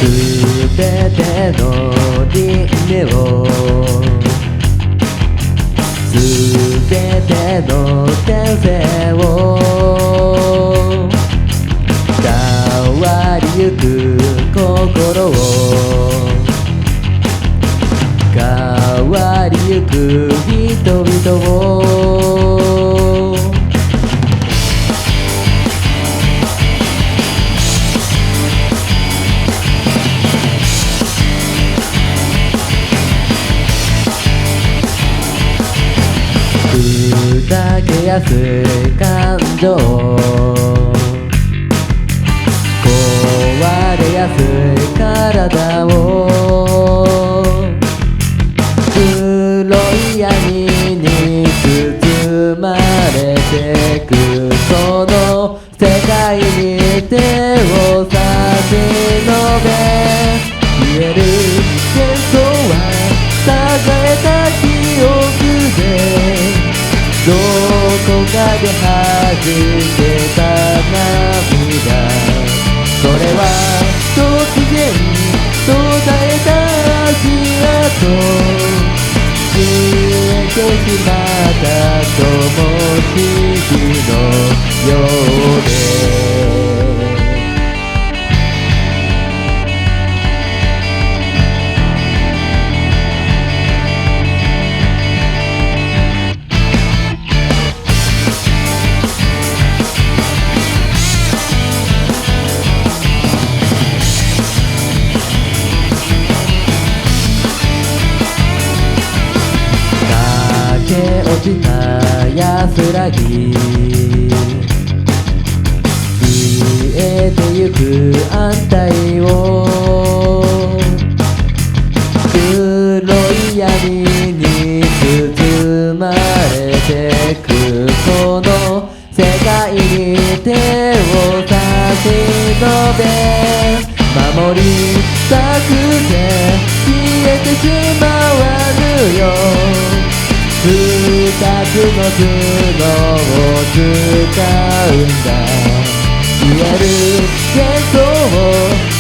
すべての輪廻をすべての転生を変わりゆく心を変わりゆく人々を砕けやすい感情壊れやすい体を黒い闇に包まれてくこの世界に手を差し伸べ消える幻想は栄えた記憶でどこかで弾けた涙それは突然途絶えた足跡消えてしまった灯火のようで落ちた安らぎ消えてゆく安泰を黒い闇に包まれてくこの世界に手を差し伸べ守りたくて消えてしまわぬよ二つの頭脳を使うんだ消える幻想を